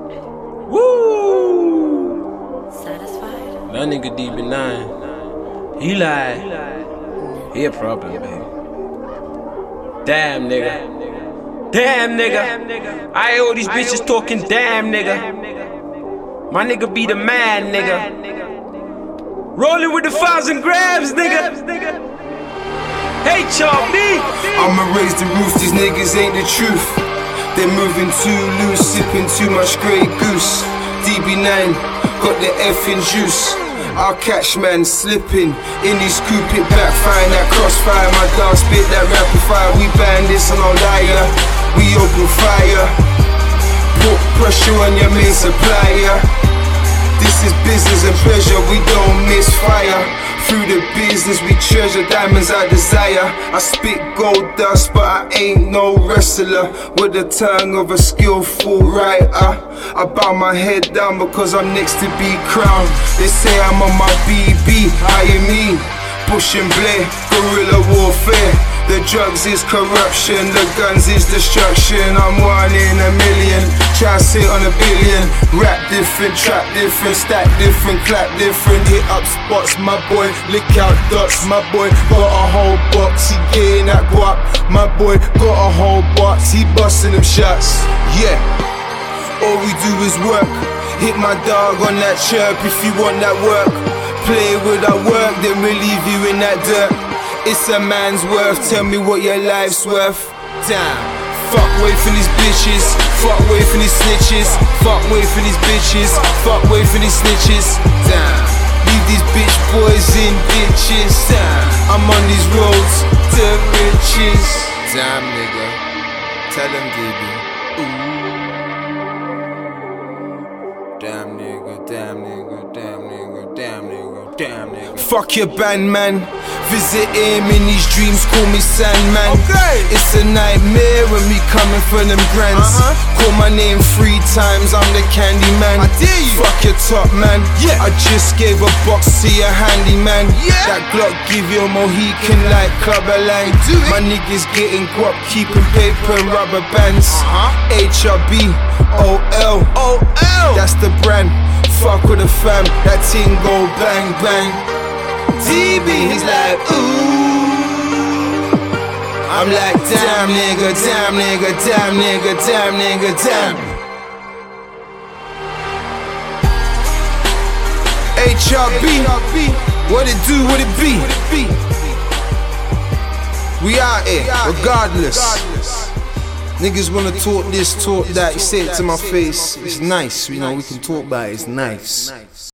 Woo! Satisfied? That nigga DB9, he lied. He a problem, baby. Damn nigga. Damn nigga. I hear all these bitches talking damn nigga. My nigga be the man nigga. Rolling with the 1,000 grams nigga. Hey Charlie. I'ma raise the roof, these niggas ain't the truth. They're moving too loose, sipping too much Grey Goose. DB9 got the effing juice. I'll catch man slipping in his coupe, it backfire. That crossfire, my dog spit that rapid fire. We ban this and no liar, we open fire. Put pressure on your main supplier. This is business and pleasure, we don't miss fire. Through the business we treasure diamonds I desire. I spit gold dust but I ain't no wrestler. With the tongue of a skillful writer. I bow my head down because I'm next to be crowned. They say I'm on my BB, I am me. Bush and Blair, guerrilla warfare. The drugs is corruption, the guns is destruction. I'm 1 in a million, try to sit on a billion. Rap different, trap different, stack different, clap different. Hit up spots, my boy, lick out dots. My boy got a whole box, he getting that guap. My boy got a whole box, he busting them shots. Yeah, all we do is work. Hit my dog on that chirp if you want that work. Play with our work, then we leave you in that dirt. It's a man's worth, tell me what your life's worth. Damn, fuck away from these bitches, fuck away from these snitches, fuck away from these bitches, fuck away from these snitches. Damn, leave these bitch boys in ditches. Damn, I'm on these roads to riches. Damn nigga, tell them DB. Damn nigga, damn nigga, damn nigga, damn nigga, damn nigga. Fuck your band, man. Visit him in these dreams, call me Sandman. Okay. It's a nightmare when we coming for them grands. Call my name 3 times, I'm the candy man. I dare you. Fuck your top man. Yeah. I just gave a box to your handyman. Yeah. That Glock give you a Mohican like Clubber Line. My niggas getting guap, keeping paper and rubber bands. HRB, OL. That's the brand. Fuck with the fam, that ting go bang bang. DB, he's like ooh. I'm like damn nigga, damn nigga, damn nigga, damn nigga, damn. HRB, what it do, what it be? We out here, regardless. Niggas wanna talk this, talk that, you say it to my face. It's nice, you know, we can talk about it, it's nice.